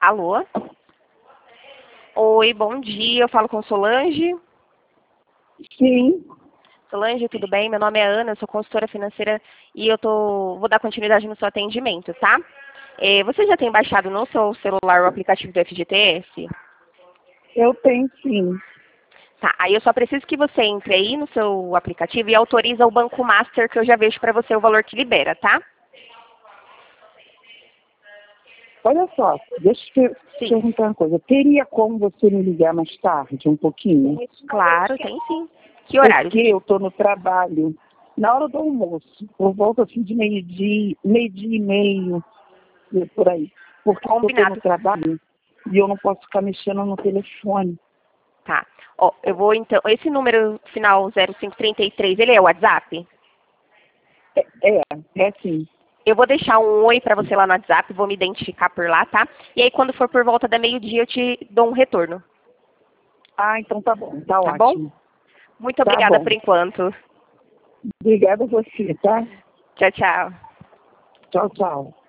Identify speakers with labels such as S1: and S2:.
S1: Alô? Oi, bom dia. Eu falo com Solange.
S2: Sim,
S1: Solange, tudo bem? Meu nome é Ana, eu sou consultora financeira e vou dar continuidade no seu atendimento, tá? Você já tem baixado no seu celular o aplicativo do FGTS?
S2: eu tenho sim.
S1: Tá, aí eu só preciso que você entre aí no seu aplicativo e autoriza o Banco Master, que eu já vejo para você o valor que libera, tá?
S2: Olha só, deixa eu te
S1: Sim.
S2: perguntar uma coisa. Teria como você me ligar mais tarde, um pouquinho?
S1: Claro, tem sim. Que horário?
S2: Porque eu estou no trabalho, na hora do almoço, por volta assim de meio-dia e meio, por aí. Porque eu estou no
S1: Combinado.
S2: trabalho e eu não posso ficar mexendo no telefone.
S1: Tá. Ó, eu vou então. Esse número final 0533, ele é o WhatsApp?
S2: É assim.
S1: Eu vou deixar um oi para você lá no WhatsApp, vou me identificar por lá, tá? E aí quando for por volta da meio-dia eu te dou um retorno,
S2: Ah, então tá bom, tá
S1: tá bom?
S2: ótimo.
S1: Muito
S2: Tá
S1: obrigada
S2: bom.
S1: por enquanto.
S2: Obrigada a você, tá?
S1: Tchau, tchau.
S2: Tchau, tchau.